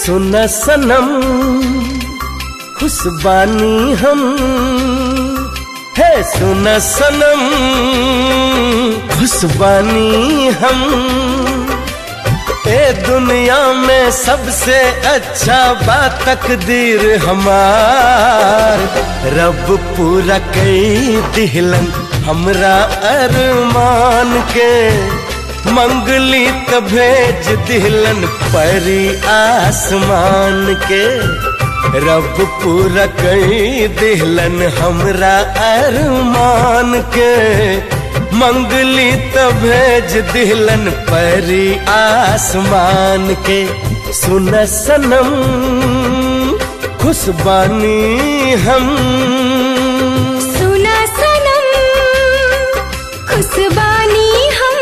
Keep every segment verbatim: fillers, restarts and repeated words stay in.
सुन सनम खुशबानी हम है, सुन सनम खुशबानी हम। ए दुनिया में सबसे अच्छा बात तकदीर हमार, रब पूरा कई दिहलन हमरा अरमान के। मंगली त भेज दिहलन परी आसमान के, रब पूरा कई दिहलन हमरा अरमान के। मंगली त भेज दिहलन परी आसमान के। सुन सनम खुशबानी हम, सुना सनम खुशबानी हम,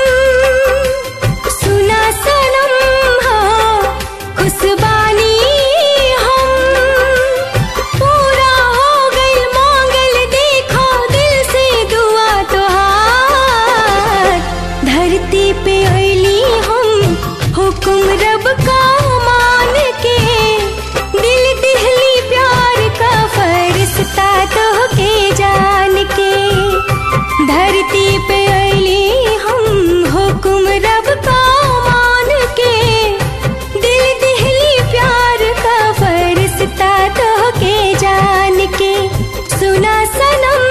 सुना सनम हाँ खुशबानी हम। पूरा हो गइल मांगल देखो दिल से दुआ तोहार। धरती पे अइली हम हुक्म रब का मान के। दिल दिहली प्यार का फरिश्ता तो के जान के। धरती पे अइली हम हुक्म रब का मान के। दिल दिहली प्यार का फरिश्ता तो के जान के। सुना सनम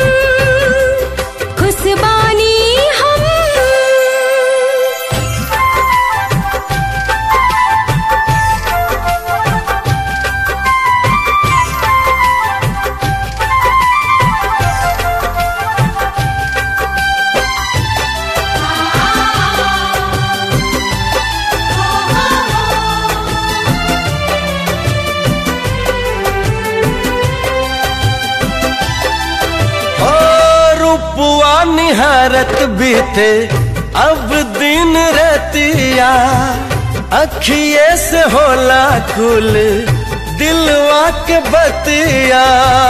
खुशबानी हम। रूपवा निहारत बीते अब दिन रतिया। अखिए से होला कुल दिलवा के बतिया।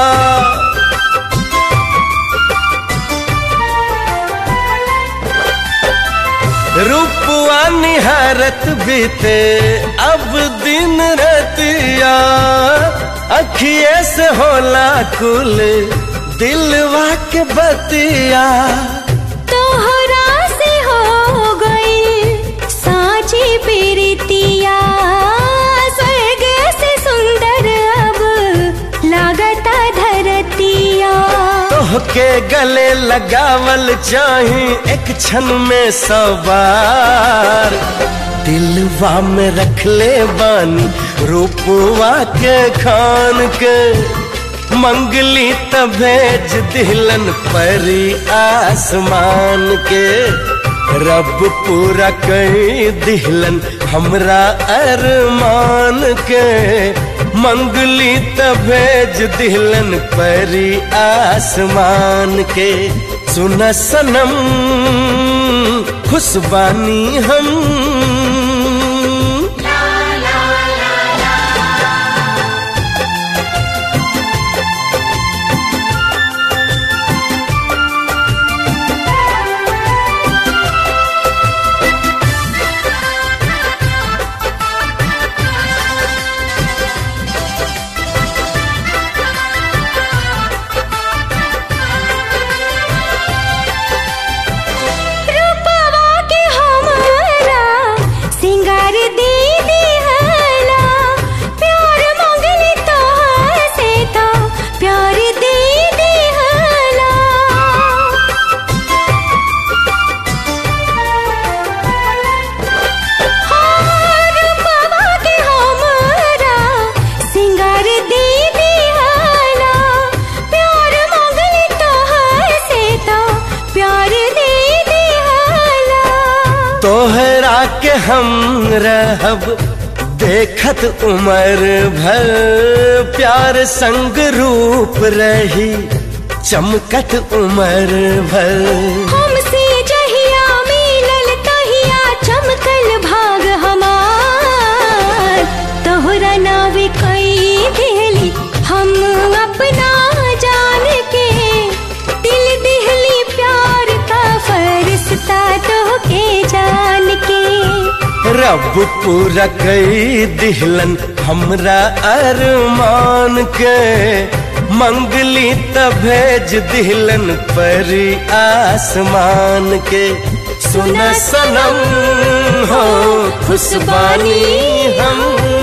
रूपवा निहारत बीते अब दिन रतिया। अखिए से होला कुल दिलवा के बतिया। तोहरा से हो गई साँची प्रीतिया। स्वर्ग से सुंदर अब लागता धरतिया। तोहके गले लगावल चाही एक क्षण में सवार। दिलवा में रख ले बानी रूपवा के खान के। मंगली त भेज दिहलन परी आसमान के। रब पूरा कई दिहलन हमरा अरमान के। मंगली त भेज दिहलन परी आसमान के। सुन सनम खुशबानी हम। तोहरा के हम रहब देखत उम्र भर। प्यार संग रूप रही चमकत उम्र भर। हमसे जहिया मिलल तहिया चमकल भाग हमार। तोहरा नावे कई दिहली हम अपना जान के। दिल दिहली प्यार का फरिश्ता तो के जान के। रब पूरा कई दिहलन हमरा अरमान के, मंगली त भेज दिहलन परी आसमान के। सुन सनम हो खुशबानी हम